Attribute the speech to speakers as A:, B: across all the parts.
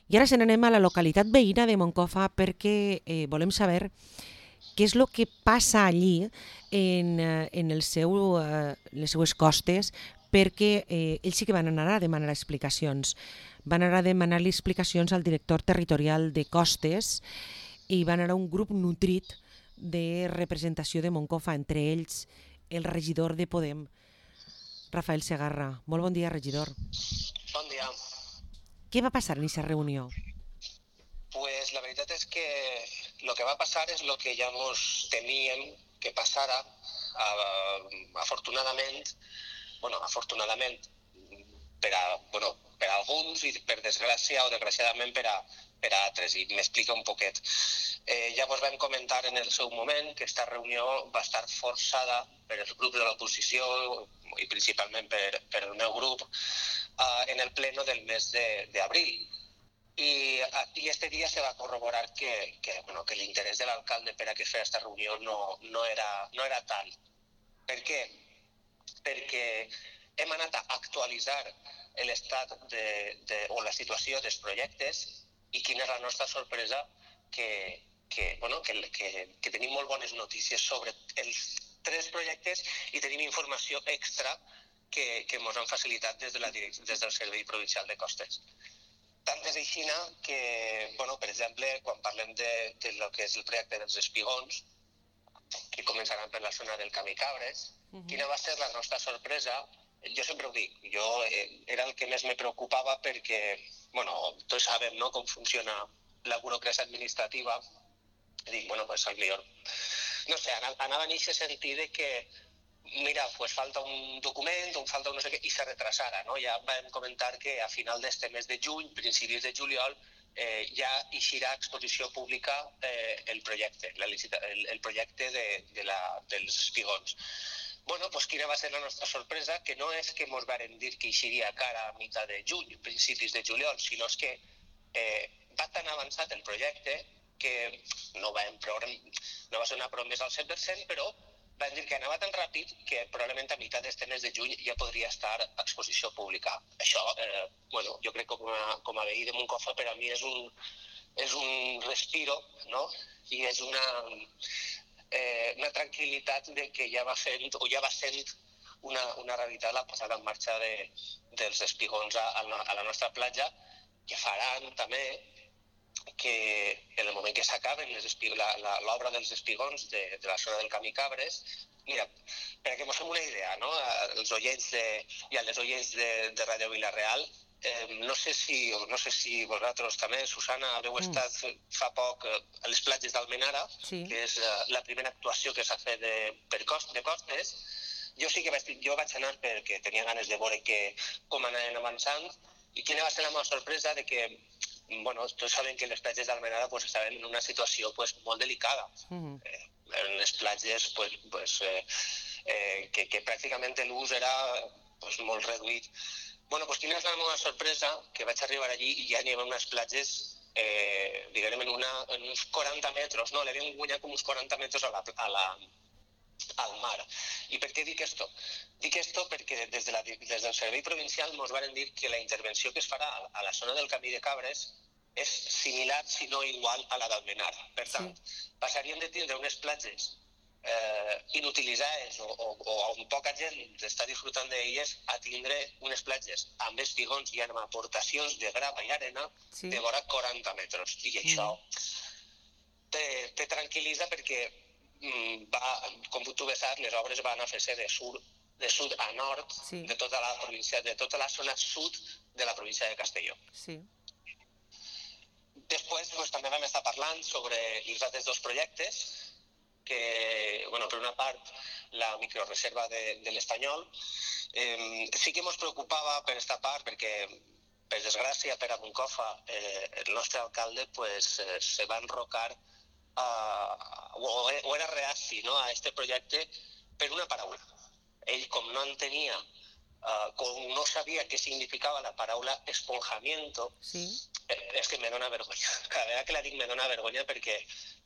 A: I ara se n'anem a la localitat veïna de Moncofa perquè volem saber què és el que passa allí en les seues costes, perquè ells sí que van anar a demanar explicacions. Van anar a demanar explicacions al director territorial de costes i van anar a un grup nutrit de representació de Moncofa, entre ells el regidor de Podem, Rafael Segarra. Molt bon dia, regidor.
B: Bon dia.
A: Què va passar en aquesta reunió?
B: Pues la veritat és que el que va passar és el que ja ens temíem que passara. Afortunadament, per a alguns i per desgràcia o desgraciadament per a altres, i m'explica un poquet. Ja vos vam comentar en el seu moment que aquesta reunió va estar forçada per els grups de l'oposició i principalment per el meu grup en el pleno del mes d'abril. Y este día se va a corroborar que el interés del alcalde per a que fes aquesta reunió no era tal. Per què? Perquè hem anat a actualitzar l'estat o la situació dels projectes i quina és la nostra sorpresa que tenim molt bones notícies sobre els 3 projectes i tenim informació extra que ens han facilitat des del Servei Provincial de Costes. Tant és així que, per exemple, quan parlem de lo que és el projecte dels espigons, que començaran per la zona del Camí Cabres, quina va ser la nostra sorpresa? Jo sempre ho dic, era el que més me preocupava perquè, tots sabem com funciona la burocràcia administrativa. Dic, pues al millor, no sé, anava en aquest sentit de que mira, pues falta un document o falta un no sé què, i se retrasara, no? Ja vam comentar que a final d'este mes de juny, principis de juliol, ja eixirà a exposició pública el projecte, el projecte dels espigons. Pues quina va ser la nostra sorpresa? Que no és que ens varen dir que eixiria cara a mitjà de juny, principis de juliol, sinó és que va tan avançat el projecte que no va ser una promesa al 100%, però van dir que anava tan ràpid que probablement a mitjà d'este mes de juny ja podria estar a exposició pública. Això, jo crec que com a veí de Moncofa per a mi és un respiro, no? I és una tranquil·litat de que ja va sent una realitat la posada en marxa dels espigons a la nostra platja, que faran també que en el moment que s'acaben l'obra dels espigons de la zona del Camí Cabres, mira, perquè ens fem una idea, no? Els oients i a les oients de Ràdio Vila-real, no sé si vosaltres també, Susana, haveu estat fa poc a les platges d'Almenara, que és la primera actuació que s'ha fet de Costes. Jo sí que vaig anar perquè tenia ganes de veure com anaven avançant, i quina va ser la meva sorpresa de que tots saben que les platges d'Almenara estaven en una situació molt delicada. En les platges que pràcticament l'ús era molt reduït. Quina és la meva sorpresa? Que vaig arribar allí i ja n'hi havia unes platges, diguem, en uns 40 metres, no? L'havien guanyat com uns 40 metres al mar. I per què dic esto? Dic esto perquè des del Servei Provincial ens van dir que la intervenció que es farà a la zona del Camí de Cabres és similar, si no igual, a la d'Almenar. Per tant, passaríem de tindre unes platges inutilitzades o on poca gent està disfrutant d'elles a tindre unes platges amb espigons i amb aportacions de grava i arena de vora 40 metres. I això te tranquil·litza perquè com tu bé saps, les obres van a fer-se de sud a nord de tota la província, de tota la zona sud de la província de Castelló. Després també vam estar parlant sobre els altres 2 projectes, que, per una part, la microreserva de l'Estanyol. Sí que ens preocupava per aquesta part, perquè, per desgràcia, per a Moncofa, el nostre alcalde se va enrocar o era reaci a aquest projecte per una paraula. Ell, com no entenia, com no sabia què significava la paraula esponjamiento, és que me dona vergonya. Cada vegada que la dic me dona vergonya perquè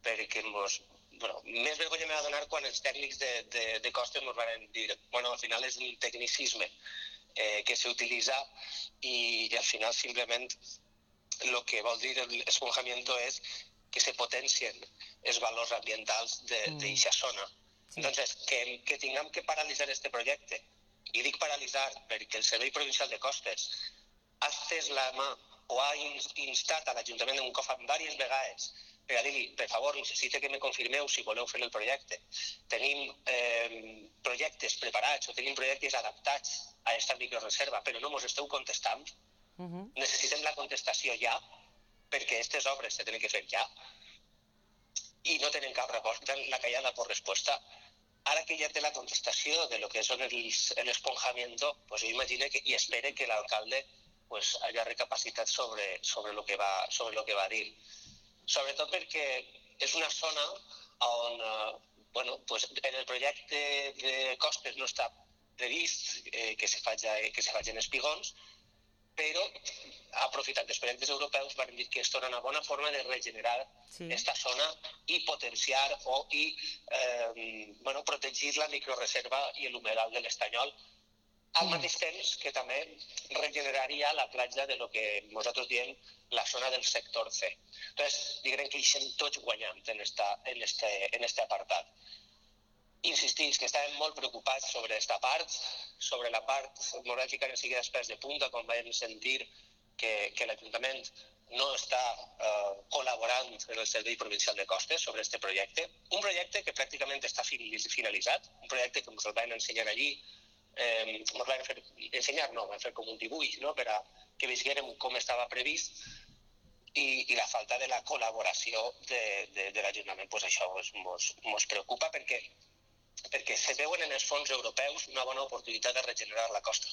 B: més vergonya me va donar quan els tècnics de Costes ens van dir al final és un tecnicisme que s'utilitza i al final simplement lo que vol dir el esponjamiento es que se potencien els valors ambientals d'aquesta zona.
A: Sí.
B: Entonces, que tinguem que paralitzar este projecte, i dic paralitzar perquè el Servei Provincial de Costes ha estès la mà o ha instat a l'Ajuntament de Moncofa diverses vegades per a dir-li, per favor, necessito que me confirmeu si voleu fer el projecte. Tenim projectes preparats o tenim projectes adaptats a aquesta microreserva, però no ens esteu contestant. Necessitem la contestació ja, perquè aquestes obres se tenen que fer ja, i no tenen cap resposta, la callada por respuesta. Ara que ja té la contestació de lo que és l'esponjamiento, pues jo imagino que, i espere que l'alcalde pues, haya recapacitat sobre lo que va dir. Sobretot perquè és una zona on bueno, pues, en el projecte de Costes no està previst que se faci en espigons, però aprofitant dels projectes europeus van dir que esto era una bona forma de regenerar esta zona i potenciar bueno, protegir la microreserva i l'humedal de l'Estanyol, al mateix temps que també regeneraria la platja de lo que nosaltres diem la zona del sector C. Entonces, diguem que hi estem tots guanyant en este apartat. Insistís que estàvem molt preocupats sobre aquesta part, sobre la part, ens vam ficar enseguida els pèls de punta quan vam sentir que l'Ajuntament no està col·laborant en el Servei Provincial de Costes sobre aquest projecte. Un projecte que pràcticament està finalitzat, un projecte que ens el van ensenyar allí, ens van fer ensenyar, no, van fer com un dibuix, no?, per a que veiérem com estava previst, i la falta de la col·laboració de l'Ajuntament, pues això ens preocupa perquè se veuen en els fons europeus una bona oportunitat de regenerar la costa.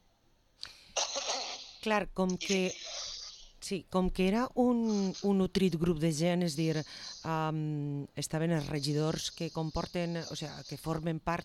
A: Clar, com que era un nutrit grup de gent, és dir, estaven els regidors que comporten, o sigui, que formen part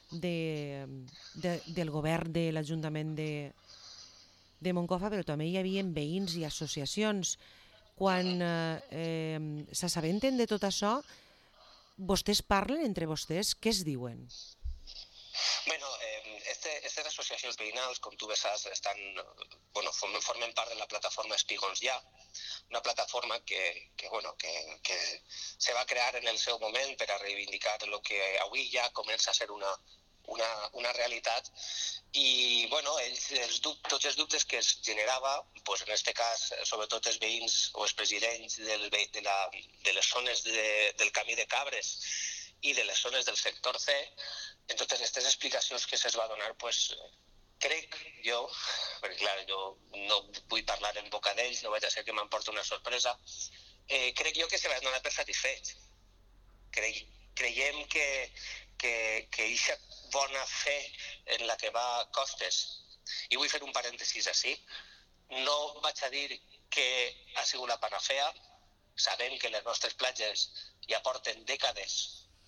A: del govern de l'Ajuntament de Moncofa, però també hi havia veïns i associacions. Quan s'assabenten de tot això, vostès parlen entre vostès, què es diuen?
B: Bueno, aquestes associacions veïnals, com tu bé saps, formen part de la plataforma Espigons Ja, una plataforma que se va crear en el seu moment per a reivindicar el que avui ja comença a ser una realitat, i tots els dubtes que es generava, en aquest cas, sobretot els veïns o els presidents de les zones del Camí de Cabres i de les zones del sector C, en totes aquestes explicacions que se'ls va donar, crec jo, perquè clar, jo no vull parlar en boca d'ells, no vaig a ser que m'emporti una sorpresa, crec jo que se va donar per satisfet. Creiem que aquesta bona fe en la que va Costes, i vull fer un parèntesis així, no vaig a dir que ha sigut la panacea, sabem que les nostres platges ja porten dècades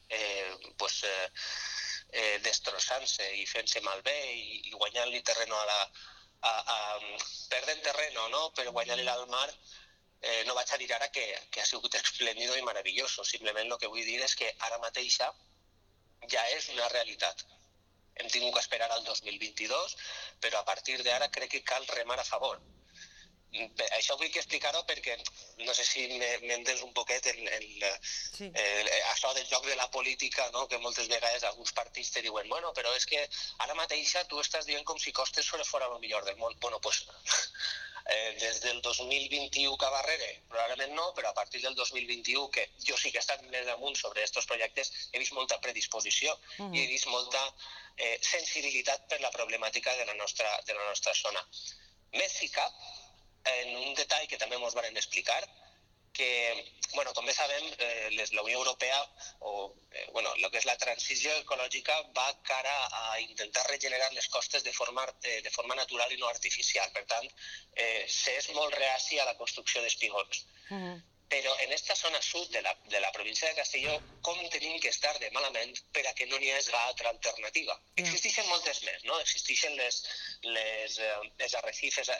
B: destrossant-se i fent-se malbé i guanyant-li terreno perdent terreno, no?, però guanyant-li al mar. No vaig a dir ara que ha sigut esplèndido i meravelloso, simplement el que vull dir és que ara mateixa ja és una realitat. Hem tingut que esperar al 2022, però a partir d'ara crec que cal remar a favor. Això vull explicar-ho perquè no sé si m'entens un poquet això del joc de la política, no?, que moltes vegades alguns partits te diuen però és que ara mateixa tu estàs dient com si Costes fora el millor del món. Des del 2021 cap darrere, probablement no, però a partir del 2021, que jo sí que he estat més amunt sobre aquests projectes, he vist molta predisposició i he vist molta sensibilitat per la problemàtica de la nostra zona. Més si cap, en un detall que també ens van explicar, que, com bé sabem, la Unió Europea, o el que és la transició ecològica, va cara a intentar regenerar les costes de forma natural i no artificial. Per tant, s'és molt reaci a la construcció d'espigons. Però en aquesta zona sud de la província de Castelló, com tenim que estar de malament per a que no n'hi hagi altra alternativa? Existeixen moltes més, no? Existeixen les arrecifes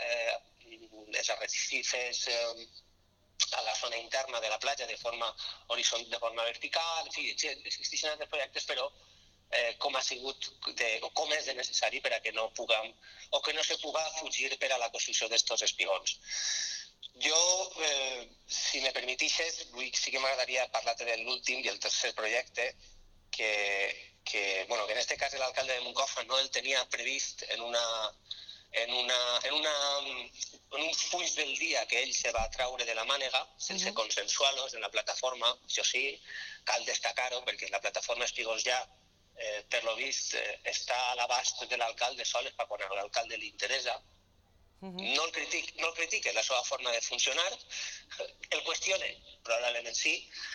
B: a la zona interna de la platja de forma vertical, en fi, existeixen altres projectes, però com ha sigut, com és de necessari per a que no puguem, o que no se puga fugir per a la construcció d'estos espigons. Jo, si me permetixes, sí que m'agradaria parlar-te de l'últim i el tercer projecte, que en este cas l'alcalde de Moncofa no el tenia previst en uns fulls del dia que ell se va traure de la mànega, sense consensuar-los en la plataforma. Això sí, cal destacar-ho, perquè la plataforma Espígols ja, per lo vist, està a l'abast de l'alcalde sols per quan a l'alcalde li interessa. No el critique la seva forma de funcionar, el qüestione, probablement sí.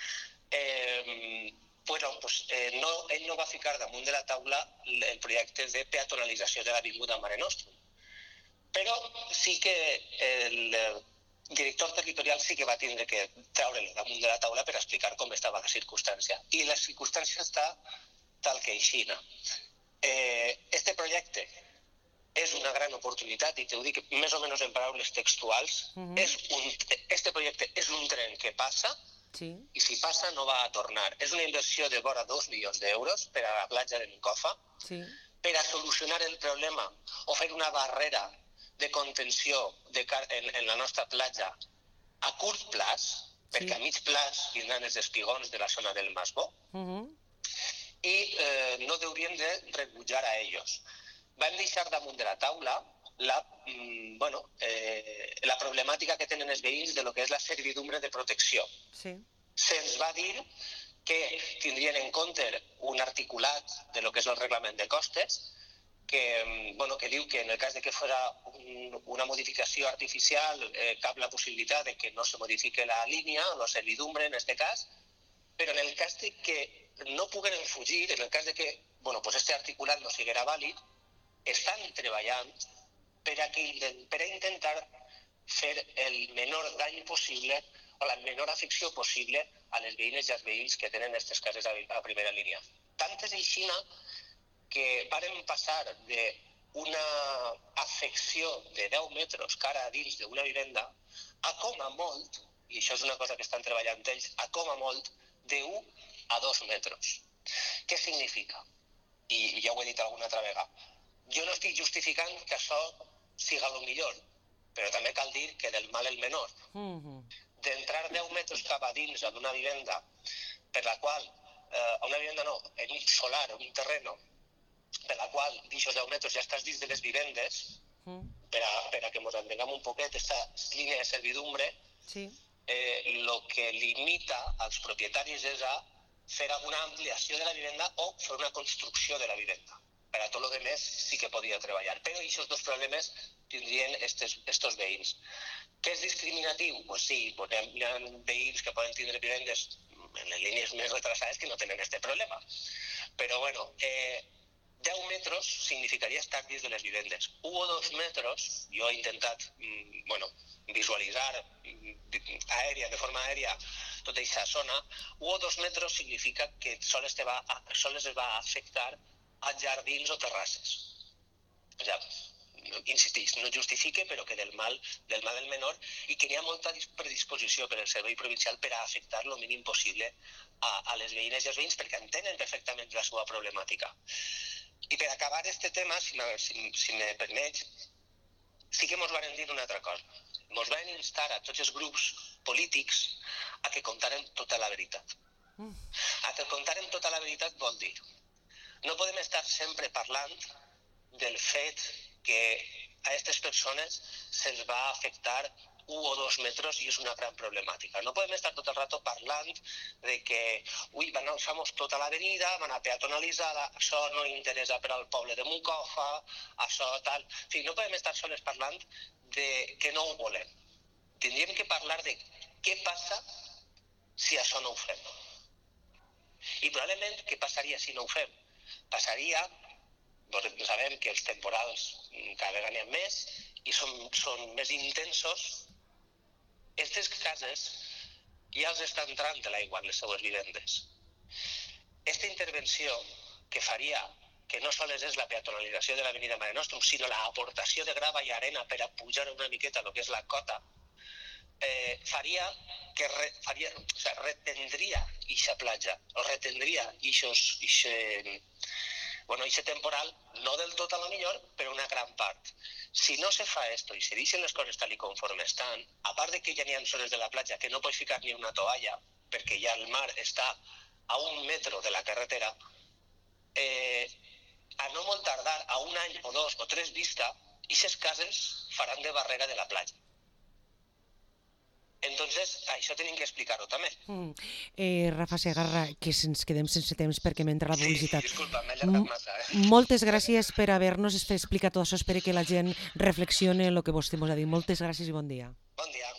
B: Ell no va ficar damunt de la taula el projecte de peatonalització de l'avinguda Mare Nostrum. Però sí que el director territorial sí que va tindre que treure-lo damunt de la taula per explicar com estava la circumstància. I la circumstància està tal que aixina. Este projecte és una gran oportunitat, i t'ho dic més o menys en paraules textuals. Este projecte és un tren que passa, i si passa no va a tornar. És una inversió de vora 2 milions d'euros per a la platja de Moncofa, per a solucionar el problema o fer una barrera de contenció en la nostra platja a curt plaç, perquè a mig plaç vindran els espigons de la zona del Masbó, i no hauríem de rebutjar a ells. Vam deixar damunt de la taula la problemàtica que tenen els veïns de lo que és la servidumbre de protecció. Se'ns va dir que tindrien en compte un articulat de lo que és el reglament de costes, que diu que en el cas de que fos una modificació artificial cap la possibilitat de que no se modifique la línia o la servidumbre en aquest cas, però en el cas de que no pogueren fugir, en el cas de que este articulat no siguera vàlid, estan treballant per a intentar fer el menor dany possible o la menor afecció possible a les veïnes i als veïns que tenen aquestes cases a primera línia. Tant és així que varen passar d'una afecció de 10 metres cara a dins d'una vivenda a com a molt, i això és una cosa que estan treballant ells, a com a molt d'1 a 2 metres. Què significa? I ja ho he dit alguna altra vegada. Jo no estic justificant que això siga el millor, però també cal dir que del mal el menor. D'entrar 10 metres cap a dins d'una vivenda, per la qual, una vivenda no, en un solar, en un terreno, per la qual d'aixòs 10 metres ja estàs dins de les vivendes, per a que ens entenguem un poquet, aquesta línia de servidumbre, el que limita als propietaris és a fer alguna ampliació de la vivenda o fer una construcció de la vivenda. Per a tot el demés sí que podia treballar. Però aquests dos problemes tindrien estos veïns. Què és discriminatiu? Doncs sí, hi ha veïns que poden tindre vivendes en les línies més retrasades que no tenen aquest problema. Però, 10 metres significaria estar dins de les vivendes. 1 o 2 metres, jo he intentat visualitzar de forma aèria tota aquesta zona, 1 o 2 metres significa que sols es va afectar a jardins o terrasses. Insistix, no justifique, però que del mal el menor, i que hi ha molta predisposició per al servei provincial per a afectar el mínim possible a les veïnes i als veïns, perquè entenen perfectament la seva problemàtica. I per acabar aquest tema, si me permets, sí que ens van dir una altra cosa. Ens van instar a tots els grups polítics a que contaren tota la veritat. A que contaren tota la veritat vol dir: no podem estar sempre parlant del fet que a aquestes persones se'ls va afectar 1 o 2 metres i és una gran problemàtica. No podem estar tot el rato parlant de que van alçar-nos tota l'avenida, van a peatonalitzar-la, això no interessa per al poble de Moncofa, això tal... En fi, no podem estar sols parlant de que no ho volem. Tindríem que parlar de què passa si això no ho fem. I probablement què passaria si no ho fem? Passaria, sabem que els temporals cada vegada n'hi ha més i són més intensos. Aquestes cases ja els està entrant de l'aigua en les seues vivendes. Aquesta intervenció que faria, que no sols és la peatonalització de l'avenida Mare Nostrum, sinó l'aportació de grava i arena per a pujar una miqueta el que és la cota, retendria aquesta platja, o retendria aquest temporal no del tot a lo millor, però una gran part. Si no se fa esto i se deixen les coses tal i conforme estan, a part de que ja n'hi ha zones de la platja que no pots ficar ni una toalla, perquè ja el mar està a 1 metro de la carretera, a no molt tardar, a 1 any o 2 o 3 vista, aquestes cases faran de barrera de la platja. Entonces, això tenim que explicar-ho també.
A: Rafa Segarra, que ens quedem sense temps perquè m'entra la publicitat.
B: Sí, disculpa, m'he allargat massa.
A: Moltes gràcies per haver-nos explicat tot això. Espero que la gent reflexione el que vostè ens ha dit. Moltes gràcies i bon dia.
B: Bon dia.